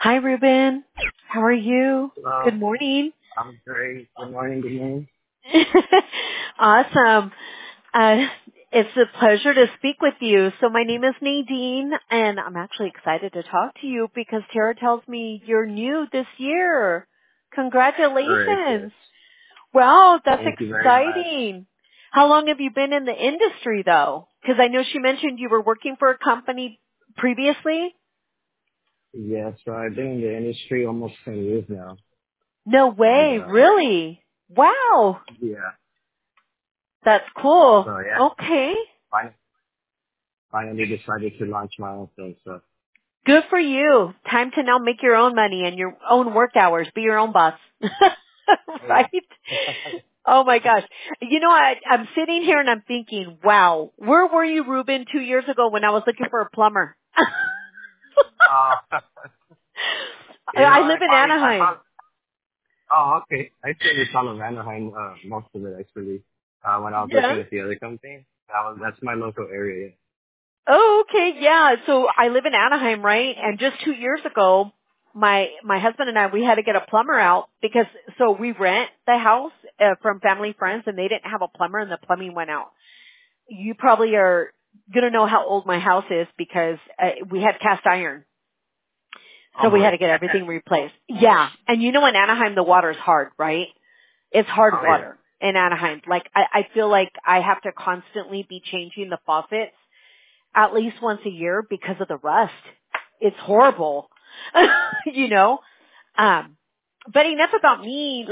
Hi, Ruben. How are you? Hello. Good morning. I'm great. Good morning. Good morning. Awesome. Uh, it's a pleasure to speak with you. So my name is Nadine, and I'm actually excited to talk to you because Tara tells me you're new this year. Correct. Yes. Congratulations. Wow, that's Thank you very much. exciting. How long have you been in the industry, though? Because I know she mentioned you were working for a company previously. Yes. So I've been in the industry almost 10 years now, No and way, really? Wow. yeah. That's cool. So yeah, Okay. fin- finally decided to launch my own thing. So Good for you. Time to now make your own money and your own work hours. Be your own boss. hey. Right? Oh my gosh. You know, I'm sitting here and I'm thinking, wow, where were you, Ruben, 2 years ago when I was looking for a plumber? uh, I live in I Anaheim. found. Oh, okay. I actually was out of Anaheim. Most of it actually. When I was Yeah. working at the other company, that's my local area. Oh, okay, yeah. So I live in Anaheim, right? And just 2 years ago, my husband and I, we had to get a plumber out because so we rent the house from family friends, and they didn't have a plumber, and the plumbing went out. You probably are gonna know how old my house is because we had cast iron, so Oh we had boy. to get everything replaced. Yeah, and you know in Anaheim the water's hard, right? It's hard Oh yeah. water in Anaheim. Like I feel like I have to constantly be changing the faucets at least once a year because of the rust. It's horrible. you know? But enough about me.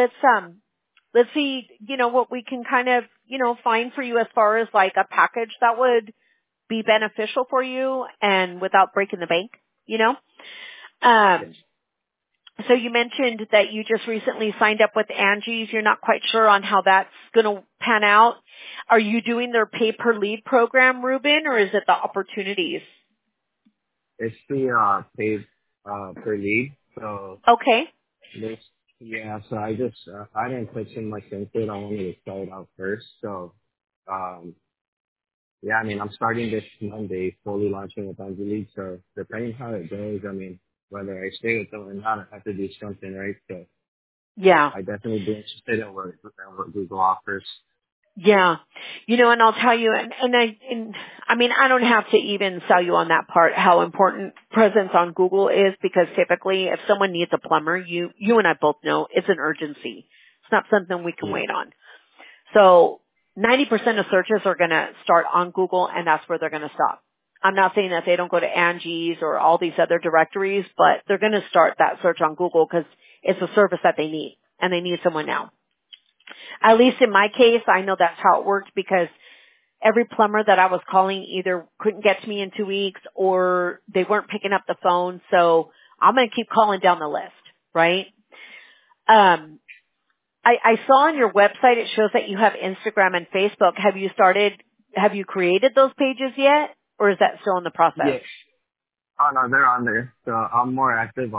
Let's see, what we can kind of, find for you as far as like a package that would be beneficial for you and without breaking the bank, you know? Yes. Um, so you mentioned that you just recently signed up with Angie's. You're not quite sure on how that's going to pan out. Are you doing their pay per lead program, Ruben, or is it the opportunities? It's the paid per lead. So Okay. this, yeah. So I didn't put too much into it. I wanted to start out first. So um yeah, I mean I'm starting this Monday, fully launching with Angel League. So depending how it goes, I mean whether I stay with them or not, I have to do something, right? So Yeah. I definitely be interested in what Google offers. Yeah. And I'll tell you, I mean, I don't have to even sell you on that part, how important presence on Google is, because typically if someone needs a plumber, you and I both know it's an urgency. It's not something we can Yeah. wait on. So 90% of searches are going to start on Google, and that's where they're going to stop. I'm not saying that they don't go to Angie's or all these other directories, but they're going to start that search on Google because it's a service that they need, and they need someone now. At least in my case, I know that's how it worked because every plumber that I was calling either couldn't get to me in 2 weeks or they weren't picking up the phone. So I'm going to keep calling down the list, right? Um, I saw on your website it shows that you have Instagram and Facebook. Have you created those pages yet? Or is that still in the process? Yeah. Oh no, they're on there. So I'm more active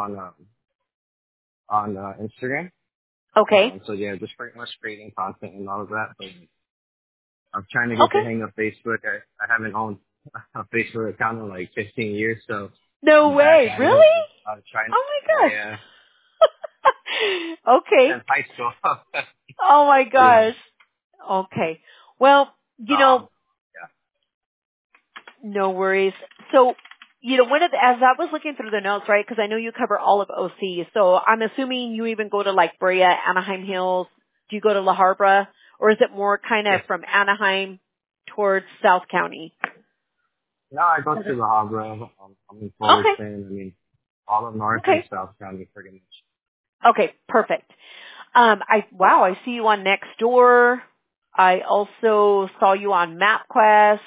on Instagram. Okay. So yeah, just pretty much creating content and all of that. But I'm trying to get the Okay. hang of Facebook. I haven't owned a Facebook account in like 15 years, so No I'm back way. at it. Really? Trying. Oh my Yeah, gosh. Okay. since high school. Oh my yeah. gosh. Okay. Well, Um. Yeah. no worries. So, as I was looking through the notes, right, because I know you cover all of OC, so I'm assuming you even go to like Brea, Anaheim Hills. Do you go to La Habra? Or is it more kind of Yes. from Anaheim towards South County? No, I go to Okay. La Habra. I'm in Fullerton. I mean, all of North and Okay. South County pretty much. Okay. Perfect. I see you on Nextdoor. I also saw you on MapQuest.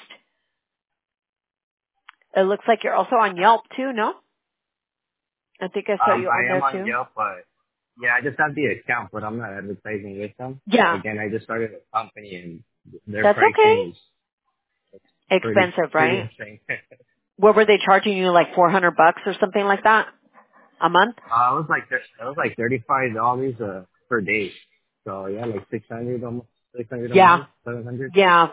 It looks like you're also on Yelp too, no? I think I saw you on I am there on too. Yelp, but yeah, I just have the account, but I'm not advertising with them. Yeah, Again, I just started a company and their that's okay. pricing is Expensive, pretty right? insane. What were they charging you, like $400 or something like that a month? It was like $35 per day. So yeah, like 600 almost 600 a Yeah, month, 700. yeah.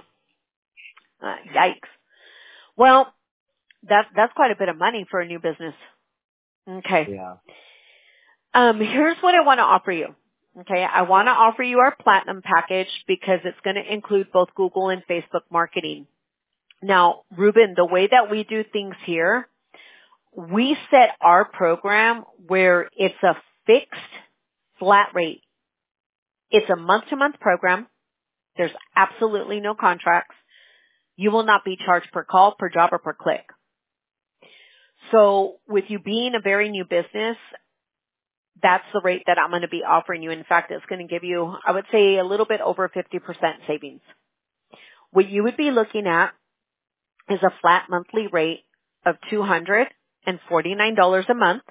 Yikes. Well, that's quite a bit of money for a new business. Okay. Yeah. Here's what I want to offer you. Okay. I want to offer you our platinum package because it's going to include both Google and Facebook marketing. Now, Ruben, the way that we do things here, we set our program where it's a fixed flat rate. It's a month-to-month program. There's absolutely no contracts. You will not be charged per call, per job, or per click. So with you being a very new business, that's the rate that I'm going to be offering you. In fact, it's going to give you, I would say, a little bit over 50% savings. What you would be looking at is a flat monthly rate of $249 a month.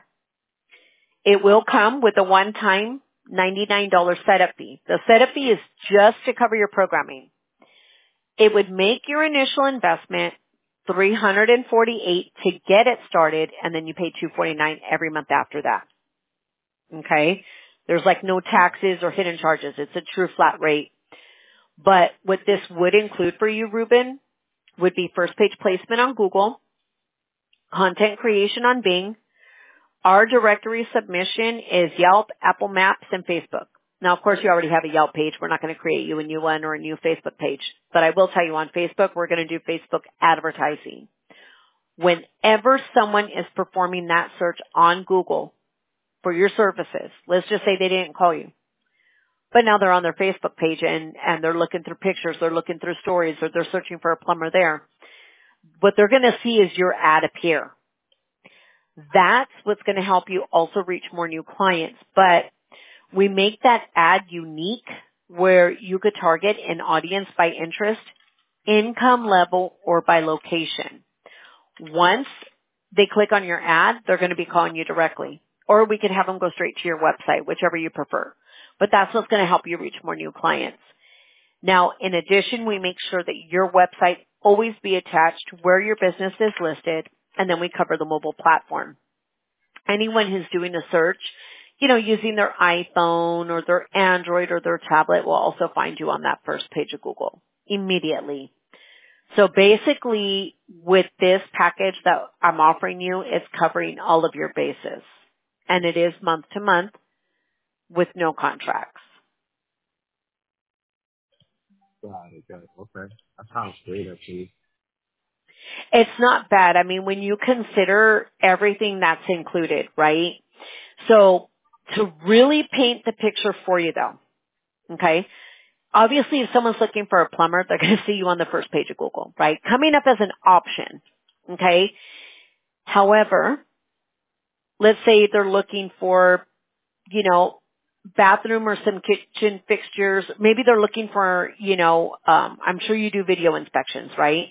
It will come with a one-time $99 setup fee. The setup fee is just to cover your programming. It would make your initial investment $348 to get it started, and then you pay $249 every month after that. Okay? There's like no taxes or hidden charges. It's a true flat rate. But what this would include for you, Ruben, would be first page placement on Google, content creation on Bing. Our directory submission is Yelp, Apple Maps, and Facebook. Now, of course, you already have a Yelp page. We're not going to create you a new one or a new Facebook page. But I will tell you on Facebook, we're going to do Facebook advertising. Whenever someone is performing that search on Google for your services, let's just say they didn't call you, but now they're on their Facebook page and they're looking through pictures, they're looking through stories, or they're searching for a plumber there. What they're going to see is your ad appear. That's what's going to help you also reach more new clients. But we make that ad unique where you could target an audience by interest, income level, or by location. Once they click on your ad, they're going to be calling you directly. Or we could have them go straight to your website, whichever you prefer. But that's what's going to help you reach more new clients. Now, in addition, we make sure that your website always be attached where your business is listed, and then we cover the mobile platform. Anyone who's doing a search, using their iPhone or their Android or their tablet will also find you on that first page of Google immediately. So basically, with this package that I'm offering you, it's covering all of your bases. And it is month to month with no contracts. Got it. Okay. That sounds great, actually. It's not bad. I mean, when you consider everything that's included, right? So to really paint the picture for you though, okay? Obviously, if someone's looking for a plumber, they're going to see you on the first page of Google, right? Coming up as an option, okay? However, let's say they're looking for, bathroom or some kitchen fixtures. Maybe they're looking for, I'm sure you do video inspections, right?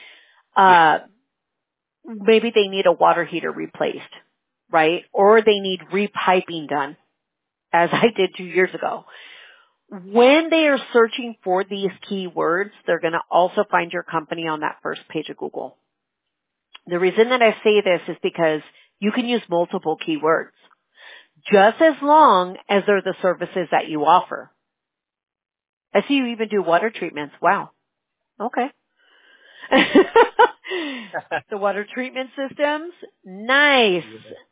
Maybe they need a water heater replaced, right? Or they need repiping done, as I did 2 years ago. When they are searching for these keywords, they're going to also find your company on that first page of Google. The reason that I say this is because you can use multiple keywords, just as long as they're the services that you offer. I see you even do water treatments. Wow. Okay. The water treatment systems, nice.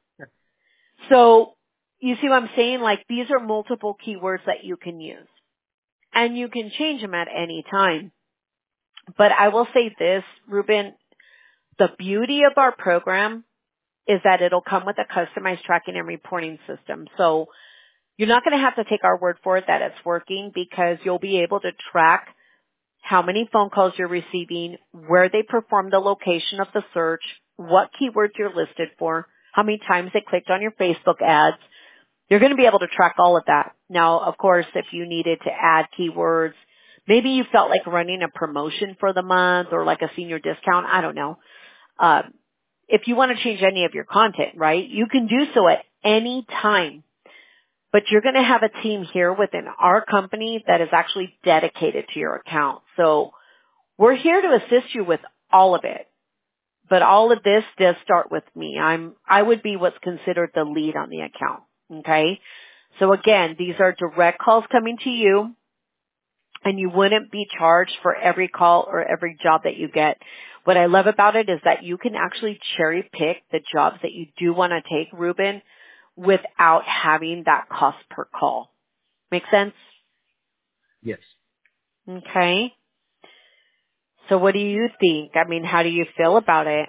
So you see what I'm saying? Like, these are multiple keywords that you can use. And you can change them at any time. But I will say this, Ruben, the beauty of our program is that it'll come with a customized tracking and reporting system. So you're not going to have to take our word for it that it's working, because you'll be able to track how many phone calls you're receiving, where they performed the location of the search, what keywords you're listed for, how many times they clicked on your Facebook ads. You're going to be able to track all of that. Now, of course, if you needed to add keywords, maybe you felt like running a promotion for the month or like a senior discount, I don't know. If you want to change any of your content, right, you can do so at any time. But you're going to have a team here within our company that is actually dedicated to your account. So we're here to assist you with all of it. But all of this does start with me. I would be what's considered the lead on the account. Okay? So again, these are direct calls coming to you. and you wouldn't be charged for every call or every job that you get. What I love about it is that you can actually cherry pick the jobs that you do want to take, Ruben, without having that cost per call. Make sense? Yes. Okay. So what do you think? I mean, how do you feel about it?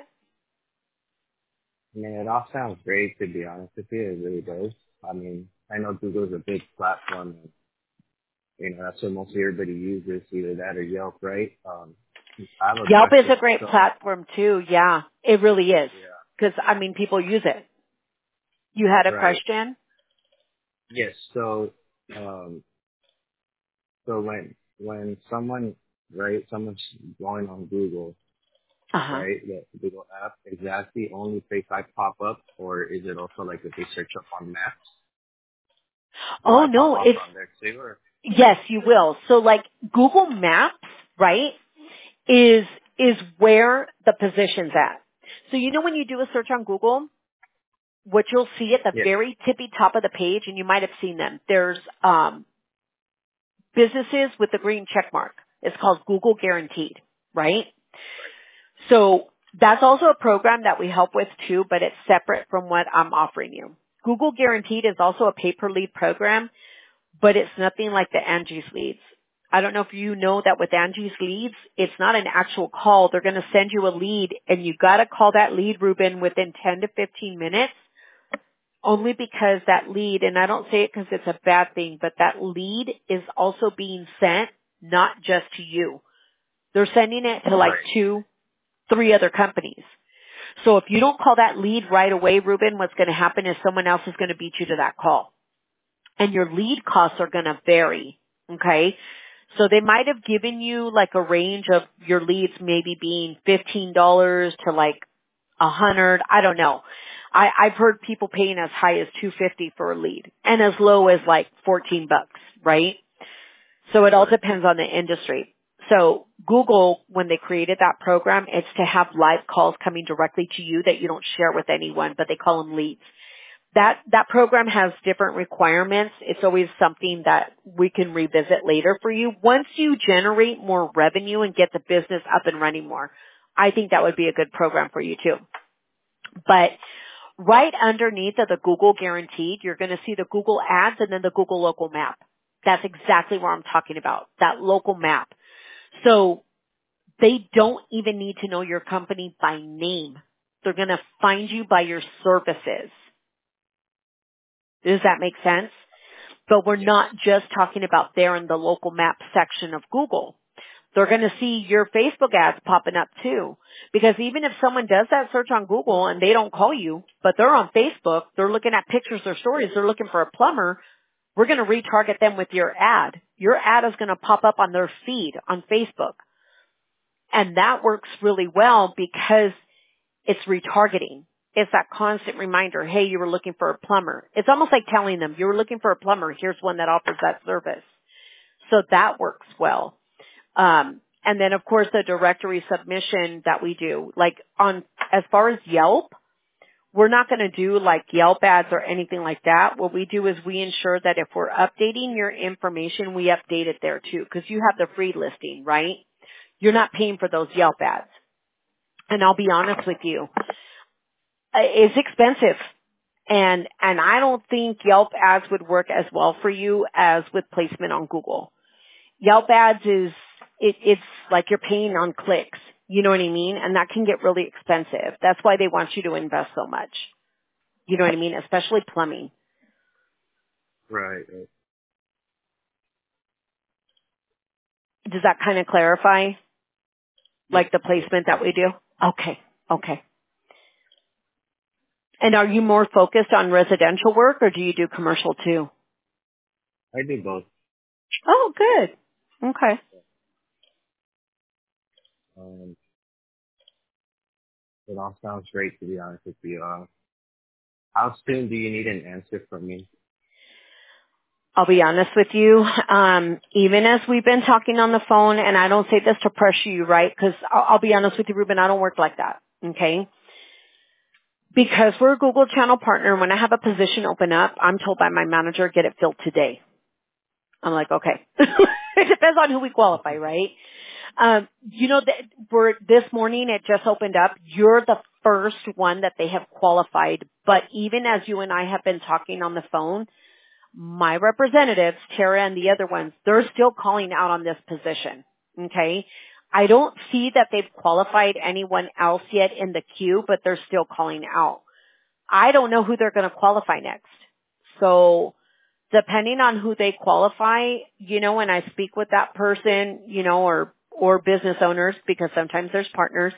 I mean, it all sounds great, to be honest with you. It really does. I mean, I know Google's a big platform, and, that's what mostly everybody uses, either that or Yelp, right? I have a Yelp is question. a great So, platform too. Yeah, it really is. yeah, Because, I mean, people use it. You had a right. question? Yes. So, um, so when someone, right, someone's going on Google, Uh-huh. right, the Google app, is that the only place I pop up, or is it also like if they search up on Maps, will Oh I pop no, up it's, on there too, or? yes, you will. So like Google Maps, right, is where the position's at. So you know when you do a search on Google, what you'll see at the Yes. very tippy top of the page, and you might have seen them, there's businesses with the green check mark. It's called Google Guaranteed, right? So that's also a program that we help with too, but it's separate from what I'm offering you. Google Guaranteed is also a pay-per-lead program, but it's nothing like the Angie's Leads. I don't know if you know that with Angie's Leads, it's not an actual call. They're going to send you a lead, and you got to call that lead, Ruben, within 10 to 15 minutes, only because that lead, and I don't say it because it's a bad thing, but that lead is also being sent not just to you. They're sending it to like Right. 2, 3 other companies. So if you don't call that lead right away, Ruben, what's going to happen is someone else is going to beat you to that call. And your lead costs are going to vary. Okay? So they might have given you like a range of your leads maybe being $15 to like 100. I don't know. I've heard people paying as high as $250 for a lead and as low as like $14, right? So it all Right. depends on the industry. So Google, when they created that program, it's to have live calls coming directly to you that you don't share with anyone, but they call them leads. That program has different requirements. It's always something that we can revisit later for you. Once you generate more revenue and get the business up and running more, I think that would be a good program for you too. But right underneath of the Google Guaranteed, you're going to see the Google Ads and then the Google Local Map. That's exactly what I'm talking about, that local map. So they don't even need to know your company by name. They're going to find you by your services. Does that make sense? But we're Yes. not just talking about there in the local map section of Google. They're going to see your Facebook ads popping up too. Because even if someone does that search on Google and they don't call you, but they're on Facebook, they're looking at pictures or stories, they're looking for a plumber, we're going to retarget them with your ad. Your ad is going to pop up on their feed on Facebook. And that works really well because it's retargeting. It's that constant reminder, hey, you were looking for a plumber. It's almost like telling them, you were looking for a plumber, here's one that offers that service. So that works well. And then of course the directory submission that we do, like as far as Yelp, we're not going to do like Yelp ads or anything like that. What we do is we ensure that if we're updating your information, we update it there too, because you have the free listing, right? You're not paying for those Yelp ads. And I'll be honest with you, it's expensive. And I don't think Yelp ads would work as well for you as with placement on Google. Yelp ads it's like you're paying on clicks. You know what I mean? And that can get really expensive. That's why they want you to invest so much. You know what I mean? Especially plumbing. Right. Right. Does that kind of clarify Yes. like the Yes. placement that we Perfect. do? Okay. Okay. And are you more focused on residential work or do you do commercial too? I do both. Oh, good. Okay. Um, it all sounds great, to be honest with you. How soon do you need an answer from me? I'll be honest with you. Even as we've been talking on the phone, and I don't say this to pressure you, right? Because I'll be honest with you, Ruben, I don't work like that. Okay? Because we're a Google channel partner, when I have a position open up, I'm told by my manager, get it filled today. I'm like, okay. It depends on who we qualify, right? This morning it just opened up. You're the first one that they have qualified. But even as you and I have been talking on the phone, my representatives, Tara and the other ones, they're still calling out on this position. Okay? I don't see that they've qualified anyone else yet in the queue, but they're still calling out. I don't know who they're going to qualify next. So depending on who they qualify, when I speak with that person, or business owners, because sometimes there's partners,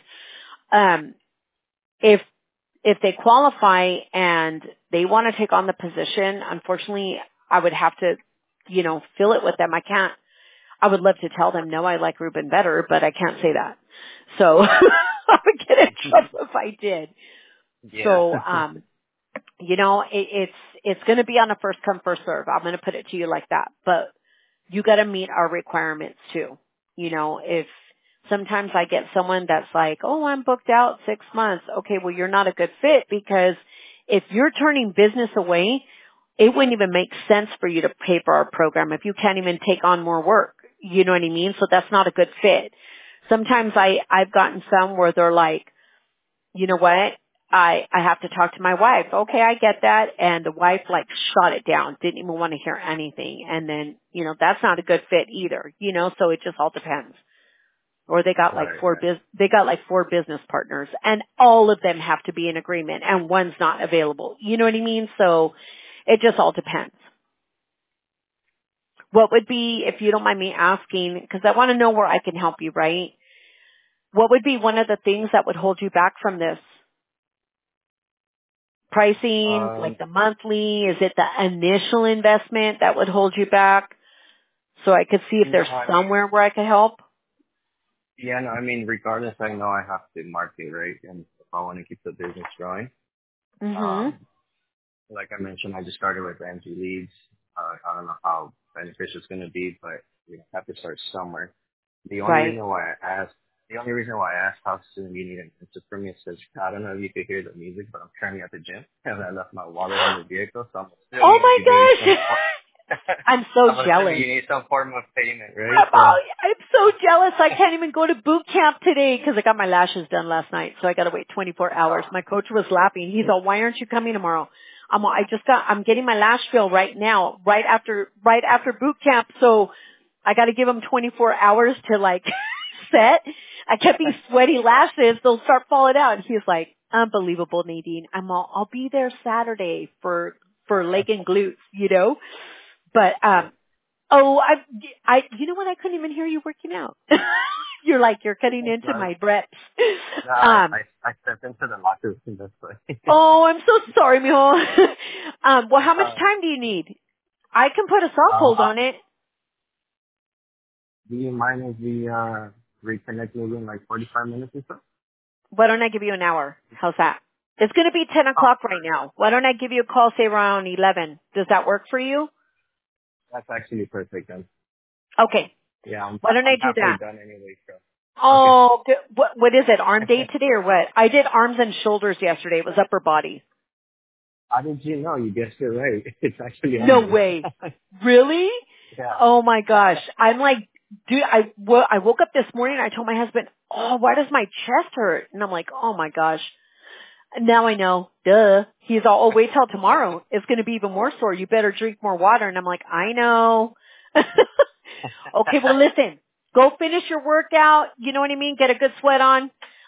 if they qualify and they want to take on the position, unfortunately, I would have to, fill it with them. I would love to tell them, no, I like Ruben better, but I can't say that. So I would get in trouble if I did. Yeah. So, it's going to be on a first come, first serve. I'm going to put it to you like that, but you got to meet our requirements too. If sometimes I get someone that's like, oh, I'm booked out 6 months. Okay, well, you're not a good fit, because if you're turning business away, it wouldn't even make sense for you to pay for our program if you can't even take on more work. You know what I mean? So that's not a good fit. Sometimes I've gotten some where they're like, you know what? I have to talk to my wife. Okay, I get that. And the wife shot it down, didn't even want to hear anything. And then, that's not a good fit either, so it just all depends. Or they got they got 4 business partners, and all of them have to be in agreement and one's not available. You know what I mean? So it just all depends. What would be, if you don't mind me asking, because I want to know where I can help you, right? What would be one of the things that would hold you back from this? Pricing, like the monthly? Is it the initial investment that would hold you back? So I could see if there's somewhere where I could help. Yeah, no, I mean, regardless, I know I have to market, right? And if I want to keep the business growing. Mm-hmm. Like I mentioned, I just started with Ramsey Leads. I don't know how beneficial it's going to be, but we have to start somewhere. The only Right. reason why I asked how soon you need an answer from me is because I don't know if you could hear the music, but I'm currently at the gym and I left my wallet in the vehicle, so I'm assuming Oh my you need gosh! I'm so I'm assuming jealous. you need some form of payment, right? So, I'm so jealous. I can't even go to boot camp today because I got my lashes done last night, so I got to wait 24 hours. My coach was laughing. He's all, "Why aren't you coming tomorrow?" I'm getting my lash fill right now, right after boot camp. So I got to give him 24 hours to set. I kept these sweaty lashes. They'll start falling out. And he's like, "Unbelievable, Nadine. I'll be there Saturday for leg and glutes, But, you know what? I couldn't even hear you working out. You're cutting into my reps. no, I stepped into the locker room this way. Oh, I'm so sorry, mijo. Well, how much time do you need? I can put a soft hold on it. Do you mind if we reconnect maybe in 45 minutes or so? Why don't I give you an hour? How's that? It's going to be 10 o'clock right now. Why don't I give you a call, say around 11? Does that work for you? That's actually perfect then. Okay. Yeah, Why don't I do halfway that? done anyway, so. Oh, what is it? Arm day today or what? I did arms and shoulders yesterday. It was upper body. How did you know? You guessed it right. It's actually No arm way. day. Really? Yeah. Oh my gosh. I'm like, dude, I woke up this morning and I told my husband, oh, why does my chest hurt? And I'm like, oh my gosh. Now I know. Duh. He's all, oh, wait till tomorrow. It's going to be even more sore. You better drink more water. And I'm like, I know. Okay, well listen, go finish your workout. You know what I mean? Get a good sweat on.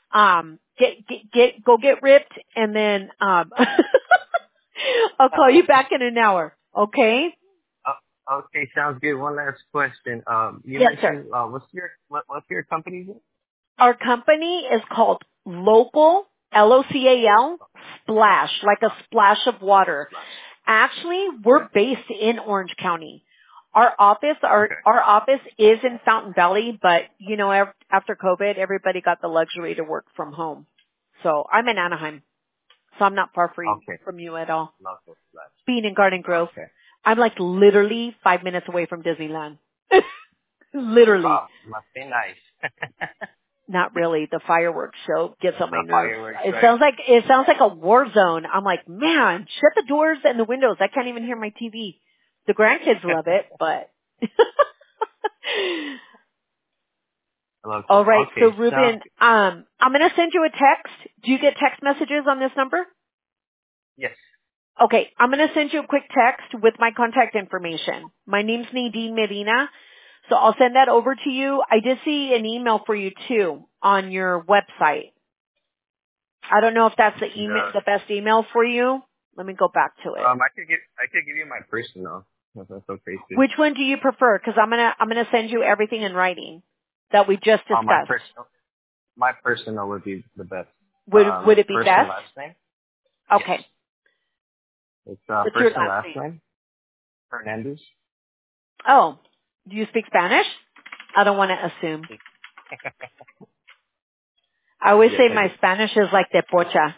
Go get ripped and then, I'll call you back in an hour. Okay? Okay, sounds good. One last question. You Yes, sir. mentioned, what's your company's name? Our company is called Local, Local, Splash, like a splash of water. Actually, we're based in Orange County. Our office is in Fountain Valley, but after COVID, everybody got the luxury to work from home. So I'm in Anaheim, so I'm not far from you at all. Local Splash. Being in Garden Grove, Okay. I'm literally 5 minutes away from Disneyland. Literally. Oh, must be nice. Not really. The fireworks show gets on my The nerves. fireworks, It right? sounds like a war zone. I'm like, man, shut the doors and the windows. I can't even hear my TV. The grandkids love it, but Hello. All right. So Okay. Sounds Ruben, good. I'm going to send you a text. Do you get text messages on this number? Yes. Okay. I'm going to send you a quick text with my contact information. My name's Nadine Medina. So I'll send that over to you. I did see an email for you too on your website. I don't know if that's the best email for you. Let me go back to it. I could give you my personal. If that's okay too. Which one do you prefer? Because I'm gonna send you everything in writing that we just discussed. My personal would be the best. Would It's it be first and best? last name. Yes. Okay. It's What's your first and last last name? name. Hernandez. Oh, do you speak Spanish? I don't want to assume. I always Yes, say I my do. Spanish is like de pocha.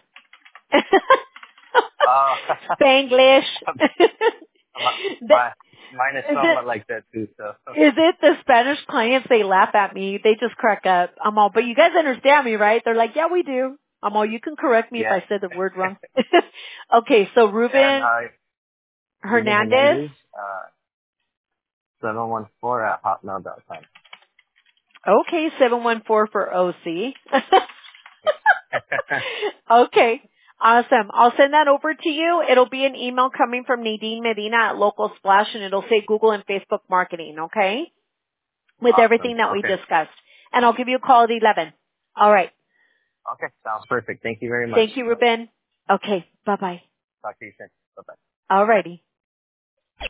Uh, Spanglish. my mine is Is it somewhat like that too. So is it the Spanish clients? They laugh at me. They just crack up. I'm all, but you guys understand me, right? They're like, yeah, we do. I'm all, you can correct me if yeah. I said the word wrong. Okay, so And Ruben Ruben Hernandez. Hernandez, 714 @hotmail.com. Okay, 714 for OC. Yes. Okay. Awesome. I'll send that over to you. It'll be an email coming from Nadine Medina at Local Splash, and it'll say Google and Facebook marketing, okay? With Awesome. everything that we Okay. discussed. And I'll give you a call at 11. All right. Okay. Sounds perfect. Thank you very much. Thank you, Ruben. Okay. Bye-bye. Talk to you soon. Bye bye. All righty.